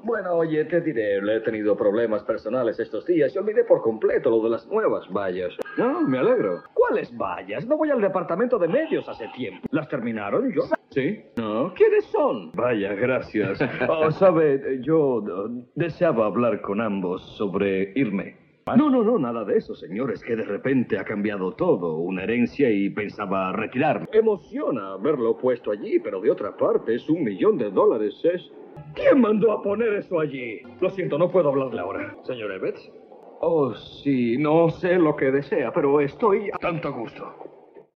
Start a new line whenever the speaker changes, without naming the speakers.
Bueno, oye, te diré, he tenido problemas personales estos días y olvidé por completo lo de las nuevas vallas.
No, me alegro.
¿Cuáles vallas? No voy al departamento de medios hace tiempo. ¿Las terminaron yo?
¿Sí?
No, ¿quiénes son?
Vaya, gracias. Oh, sabe, yo deseaba hablar con ambos sobre irme.
No, no, no, nada de eso, señor. Es que de repente ha cambiado todo. Una herencia y pensaba retirarme. Emociona verlo puesto allí, pero de otra parte es $1.000.000. ¿Quién mandó a poner eso allí? Lo siento, no puedo hablarle ahora. Señor Evans.
Oh, sí, no sé lo que desea, pero estoy...
Tanto gusto.